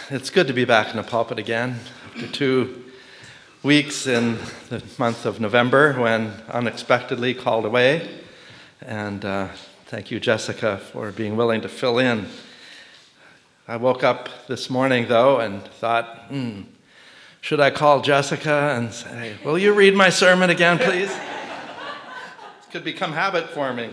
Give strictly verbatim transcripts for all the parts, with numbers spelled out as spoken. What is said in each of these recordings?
It's good to be back in the pulpit again after two weeks in the month of November when unexpectedly called away. And uh, thank you, Jessica, for being willing to fill in. I woke up this morning, though, and thought, hmm, should I call Jessica and say, will you read my sermon again, please? This could become habit forming.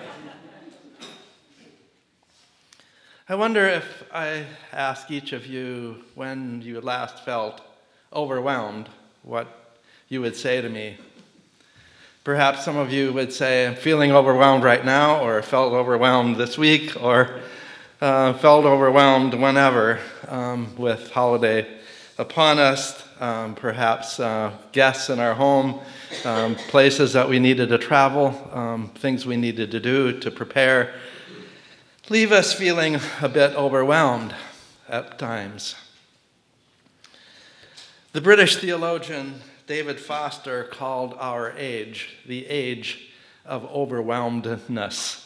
I wonder if I ask each of you when you last felt overwhelmed, what you would say to me. Perhaps some of you would say, I'm feeling overwhelmed right now, or felt overwhelmed this week, or uh, felt overwhelmed whenever um, with holiday upon us, um, perhaps uh, guests in our home, um, places that we needed to travel, um, things we needed to do to prepare. Leave us feeling a bit overwhelmed at times. The British theologian David Foster called our age the age of overwhelmedness.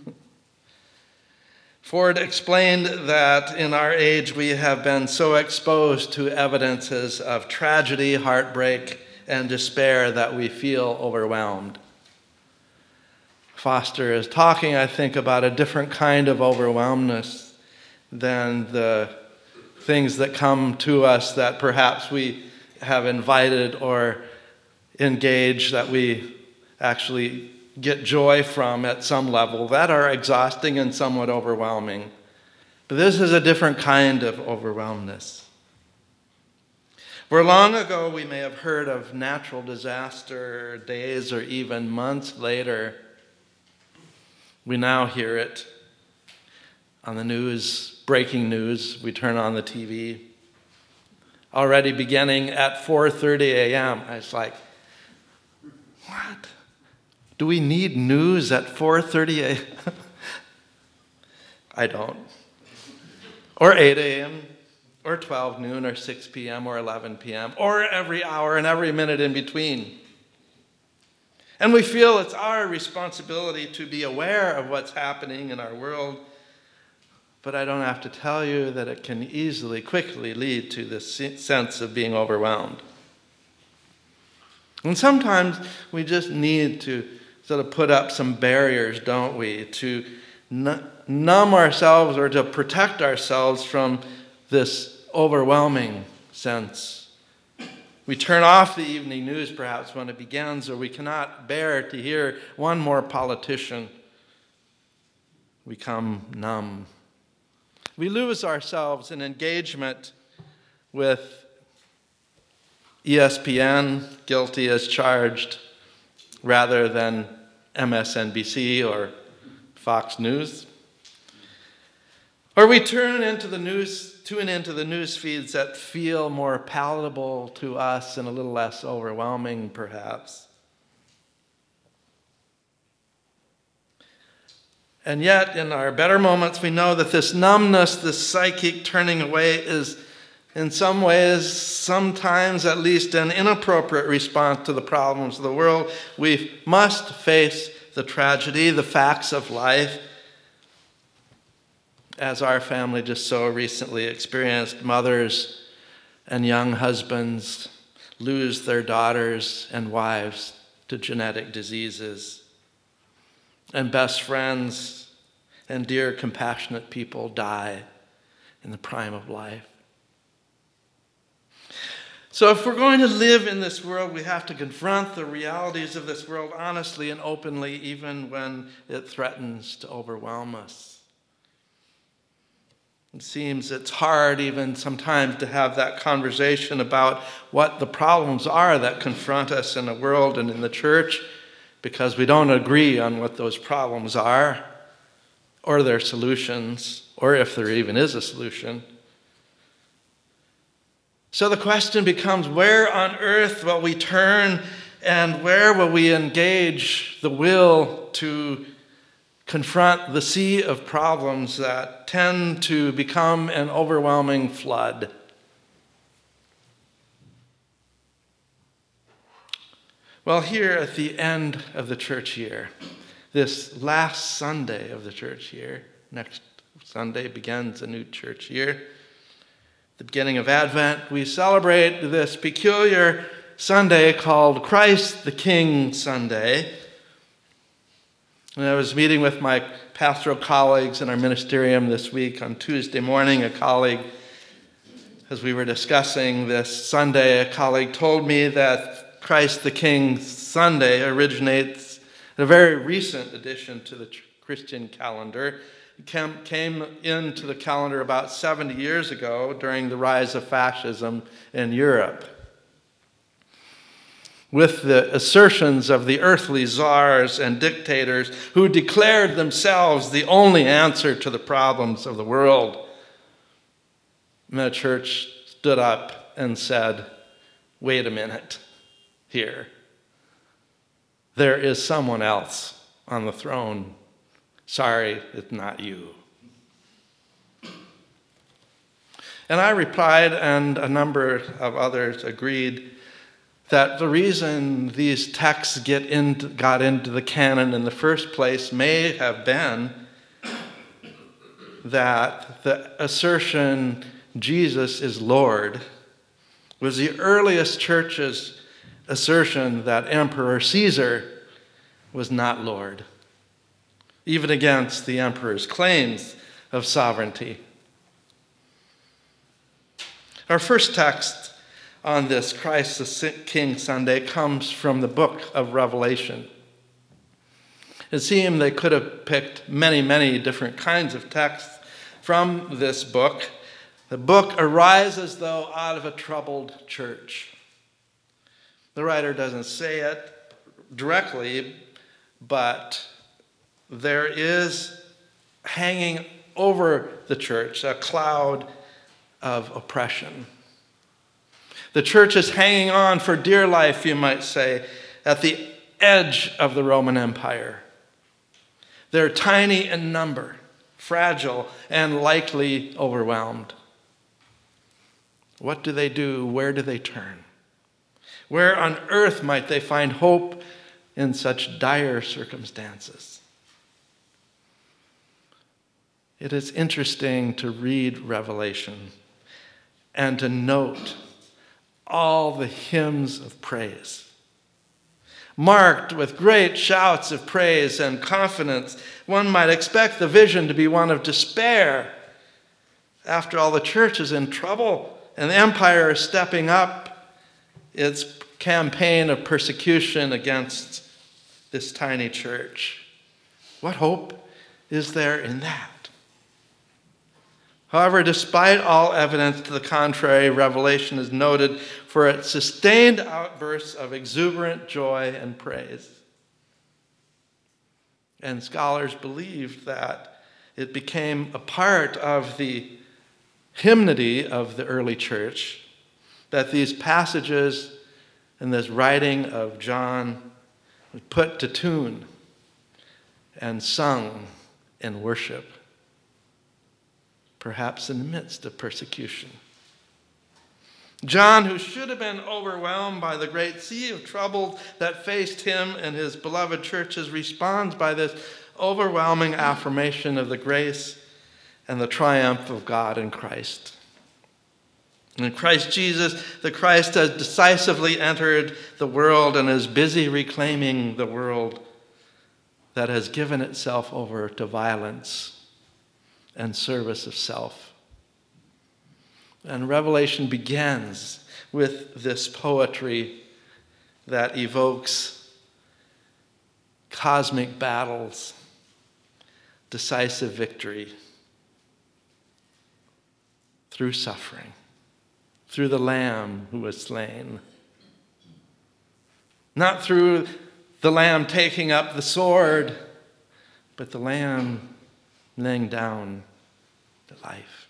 Ford explained that in our age we have been so exposed to evidences of tragedy, heartbreak, and despair that we feel overwhelmed. Foster is talking, I think, about a different kind of overwhelmness than the things that come to us that perhaps we have invited or engaged, that we actually get joy from at some level, that are exhausting and somewhat overwhelming. But this is a different kind of overwhelmness. Where long ago we may have heard of natural disaster days or even months later, we now hear it on the news, breaking news. We turn on the T V. Already beginning at four thirty a.m. I was like, what? Do we need news at four thirty a.m.? I don't. Or eight a.m., or twelve noon, or six p.m., or eleven p.m., or every hour and every minute in between. And we feel it's our responsibility to be aware of what's happening in our world. But I don't have to tell you that it can easily, quickly lead to this sense of being overwhelmed. And sometimes we just need to sort of put up some barriers, don't we, to numb ourselves or to protect ourselves from this overwhelming sense. We turn off the evening news perhaps when it begins, or we cannot bear to hear one more politician. We become numb. We lose ourselves in engagement with E S P N, guilty as charged, rather than M S N B C or Fox News. Or we turn into the news, tune into the news feeds that feel more palatable to us and a little less overwhelming, perhaps. And yet, in our better moments, we know that this numbness, this psychic turning away, is in some ways, sometimes at least, an inappropriate response to the problems of the world. We must face the tragedy, the facts of life, as our family just so recently experienced. Mothers and young husbands lose their daughters and wives to genetic diseases. And best friends and dear, compassionate people die in the prime of life. So if we're going to live in this world, we have to confront the realities of this world honestly and openly, even when it threatens to overwhelm us. It seems it's hard even sometimes to have that conversation about what the problems are that confront us in the world and in the church, because we don't agree on what those problems are, or their solutions, or if there even is a solution. So the question becomes, where on earth will we turn, and where will we engage the will to confront the sea of problems that tend to become an overwhelming flood? Well, here at the end of the church year, this last Sunday of the church year, next Sunday begins a new church year, the beginning of Advent, we celebrate this peculiar Sunday called Christ the King Sunday. And I was meeting with my pastoral colleagues in our ministerium this week on Tuesday morning. A colleague, as we were discussing this Sunday, a colleague told me that Christ the King Sunday originates in a very recent addition to the Christian calendar. It came into the calendar about seventy years ago during the rise of fascism in Europe, with the assertions of the earthly czars and dictators who declared themselves the only answer to the problems of the world. And the church stood up and said, wait a minute here. There is someone else on the throne. Sorry, it's not you. And I replied, and a number of others agreed, that the reason these texts get into, got into the canon in the first place may have been that the assertion Jesus is Lord was the earliest church's assertion that Emperor Caesar was not Lord, even against the emperor's claims of sovereignty. Our first text on this Christ the King Sunday comes from the book of Revelation. It seemed they could have picked many, many different kinds of texts from this book. The book arises, though, out of a troubled church. The writer doesn't say it directly, but there is hanging over the church a cloud of oppression. The church is hanging on for dear life, you might say, at the edge of the Roman Empire. They're tiny in number, fragile, and likely overwhelmed. What do they do? Where do they turn? Where on earth might they find hope in such dire circumstances? It is interesting to read Revelation and to note all the hymns of praise, marked with great shouts of praise and confidence. One might expect the vision to be one of despair. After all, the church is in trouble, and the empire is stepping up its campaign of persecution against this tiny church. What hope is there in that? However, despite all evidence to the contrary, Revelation is noted for its sustained outbursts of exuberant joy and praise. And scholars believe that it became a part of the hymnody of the early church, that these passages in this writing of John were put to tune and sung in worship, perhaps in the midst of persecution. John, who should have been overwhelmed by the great sea of trouble that faced him and his beloved churches, responds by this overwhelming affirmation of the grace and the triumph of God in Christ. In Christ Jesus, the Christ has decisively entered the world and is busy reclaiming the world that has given itself over to violence and service of self. And Revelation begins with this poetry that evokes cosmic battles, decisive victory through suffering, through the Lamb who was slain. Not through the Lamb taking up the sword, but the Lamb laying down the life.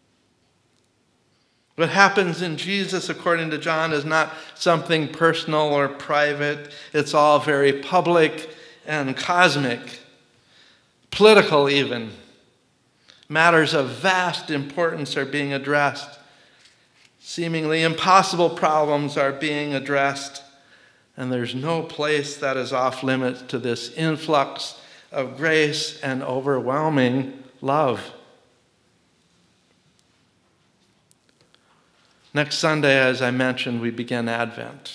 What happens in Jesus, according to John, is not something personal or private. It's all very public and cosmic, political even. Matters of vast importance are being addressed. Seemingly impossible problems are being addressed. And there's no place that is off limits to this influx of grace and overwhelming love. Next Sunday, as I mentioned, we begin Advent.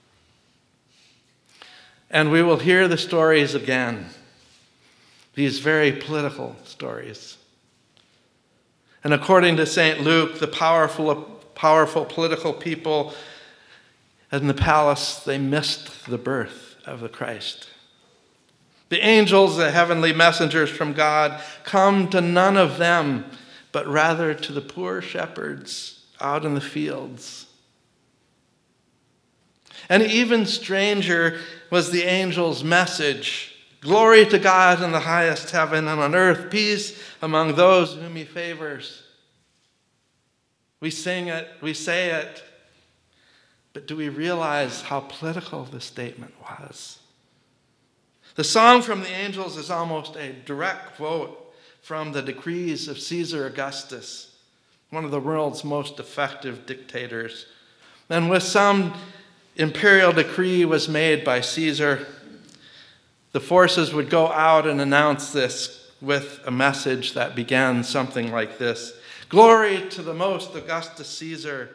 And we will hear the stories again, these very political stories. And according to Saint Luke, the powerful, powerful political people in the palace, they missed the birth of the Christ. The angels, the heavenly messengers from God, come to none of them, but rather to the poor shepherds out in the fields. And even stranger was the angel's message: glory to God in the highest heaven, and on earth peace among those whom he favors. We sing it, we say it, but do we realize how political this statement was? The song from the angels is almost a direct quote from the decrees of Caesar Augustus, one of the world's most effective dictators. And with some imperial decree was made by Caesar, the forces would go out and announce this with a message that began something like this: glory to the most Augustus Caesar,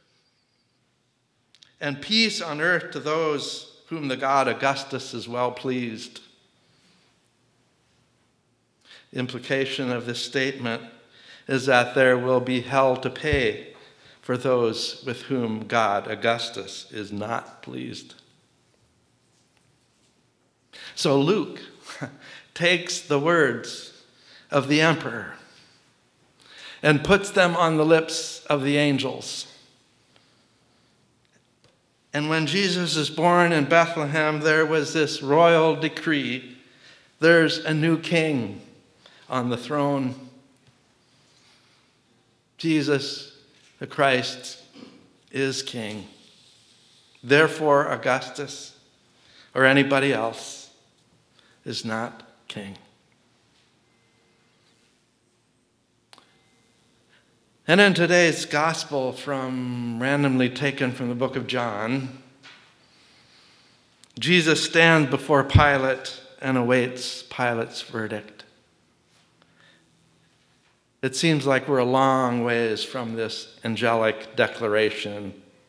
and peace on earth to those whom the god Augustus is well pleased. The implication of this statement is that there will be hell to pay for those with whom God Augustus is not pleased. So Luke takes the words of the emperor and puts them on the lips of the angels. And when Jesus is born in Bethlehem, there was this royal decree: there's a new king on the throne. Jesus, the Christ, is king. Therefore, Augustus or anybody else is not king. And in today's gospel, from randomly taken from the book of John, Jesus stands before Pilate and awaits Pilate's verdict. It seems like we're a long ways from this angelic declaration.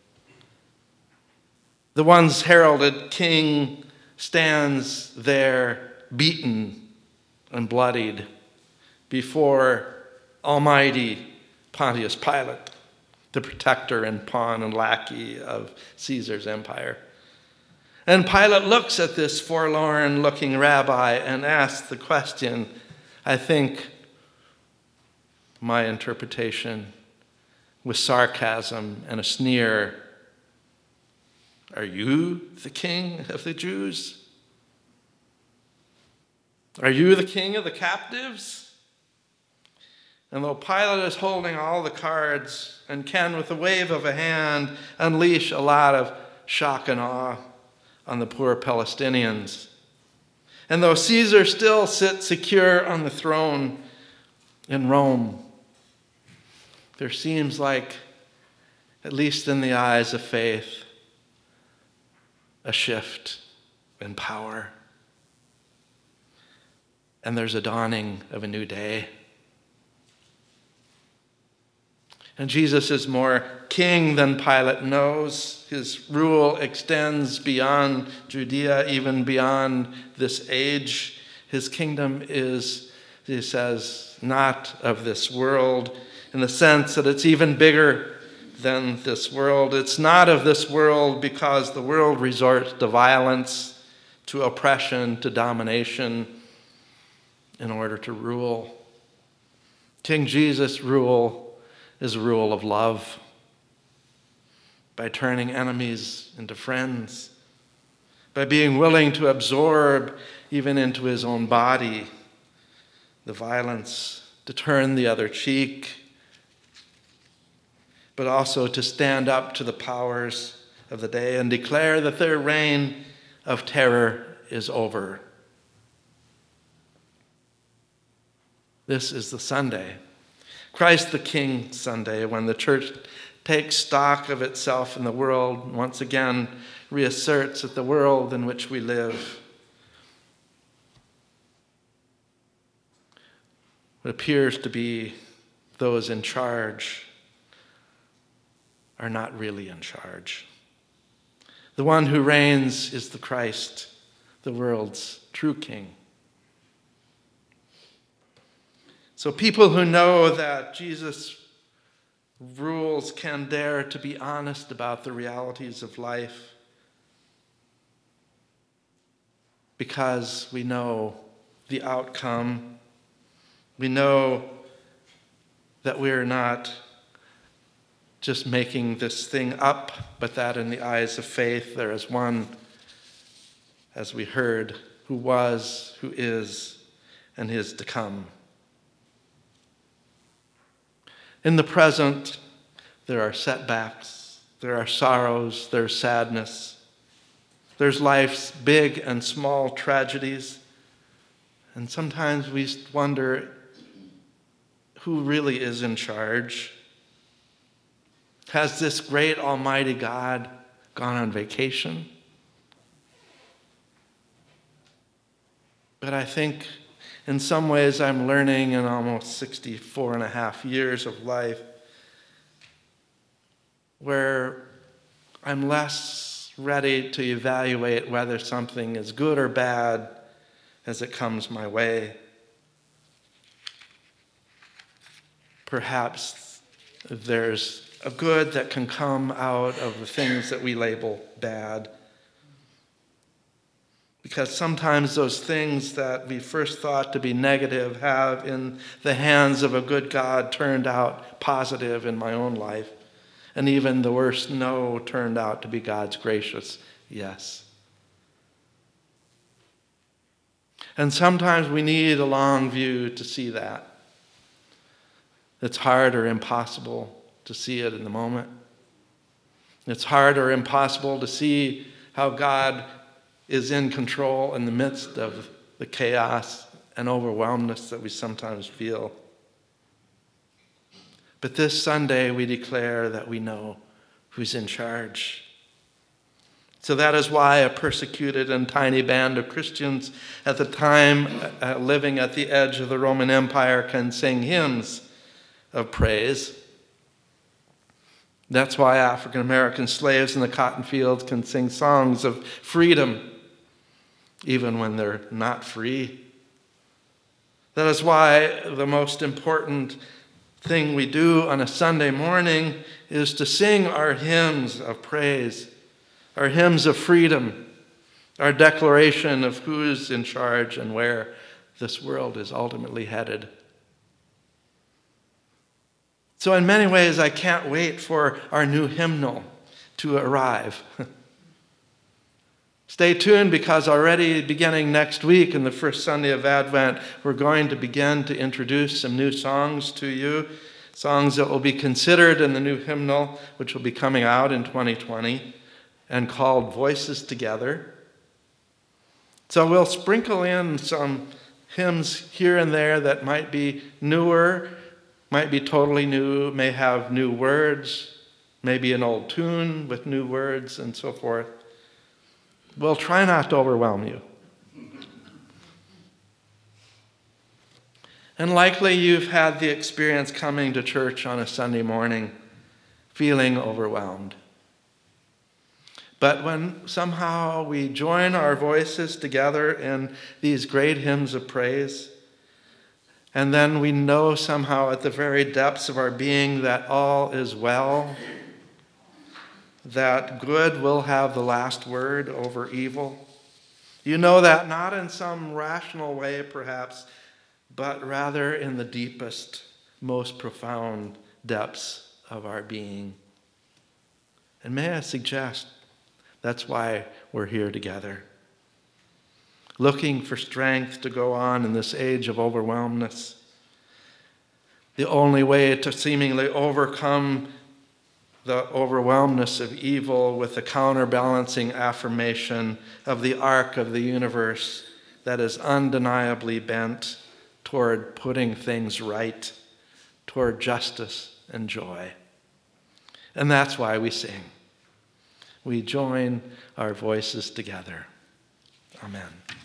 The once heralded king stands there beaten and bloodied before Almighty Pontius Pilate, the protector and pawn and lackey of Caesar's empire. And Pilate looks at this forlorn-looking rabbi and asks the question, I think my interpretation, with sarcasm and a sneer, "Are you the king of the Jews? Are you the king of the captives?" And though Pilate is holding all the cards and can, with a wave of a hand, unleash a lot of shock and awe on the poor Palestinians, and though Caesar still sits secure on the throne in Rome, there seems like, at least in the eyes of faith, a shift in power. And there's a dawning of a new day. And Jesus is more king than Pilate knows. His rule extends beyond Judea, even beyond this age. His kingdom is, he says, not of this world, in the sense that it's even bigger than this world. It's not of this world because the world resorts to violence, to oppression, to domination in order to rule. King Jesus' rule is a rule of love, by turning enemies into friends, by being willing to absorb even into his own body the violence, to turn the other cheek, but also to stand up to the powers of the day and declare that their reign of terror is over. This is the Sunday, Christ the King Sunday, when the church takes stock of itself in the world, once again reasserts that the world in which we live, what appears to be those in charge, are not really in charge. The one who reigns is the Christ, the world's true king. So people who know that Jesus rules can dare to be honest about the realities of life, because we know the outcome. We know that we're not just making this thing up, but that in the eyes of faith there is one, as we heard, who was, who is, and is to come. In the present, there are setbacks, there are sorrows, there's sadness, there's life's big and small tragedies, and sometimes we wonder who really is in charge. Has this great almighty God gone on vacation? But I think in some ways I'm learning in almost sixty-four and a half years of life where I'm less ready to evaluate whether something is good or bad as it comes my way. Perhaps there's a good that can come out of the things that we label bad. Because sometimes those things that we first thought to be negative have, in the hands of a good God, turned out positive in my own life. And even the worst no turned out to be God's gracious yes. And sometimes we need a long view to see that. It's hard or impossible to see it in the moment. It's hard or impossible to see how God is in control in the midst of the chaos and overwhelmness that we sometimes feel. But this Sunday we declare that we know who's in charge. So that is why a persecuted and tiny band of Christians at the time uh, living at the edge of the Roman Empire can sing hymns of praise. That's why African American slaves in the cotton fields can sing songs of freedom, even when they're not free. That is why the most important thing we do on a Sunday morning is to sing our hymns of praise, our hymns of freedom, our declaration of who's in charge and where this world is ultimately headed. So in many ways, I can't wait for our new hymnal to arrive. Stay tuned, because already beginning next week, in the first Sunday of Advent, we're going to begin to introduce some new songs to you, songs that will be considered in the new hymnal, which will be coming out in twenty twenty, and called Voices Together. So we'll sprinkle in some hymns here and there that might be newer, might be totally new, may have new words, maybe an old tune with new words and so forth. We'll try not to overwhelm you. And likely you've had the experience coming to church on a Sunday morning feeling overwhelmed. But when somehow we join our voices together in these great hymns of praise, and then we know somehow at the very depths of our being that all is well, that good will have the last word over evil. You know that not in some rational way, perhaps, but rather in the deepest, most profound depths of our being. And may I suggest, that's why we're here together, looking for strength to go on in this age of overwhelmness. The only way to seemingly overcome the overwhelmness of evil with the counterbalancing affirmation of the arc of the universe that is undeniably bent toward putting things right, toward justice and joy. And that's why we sing. We join our voices together. Amen.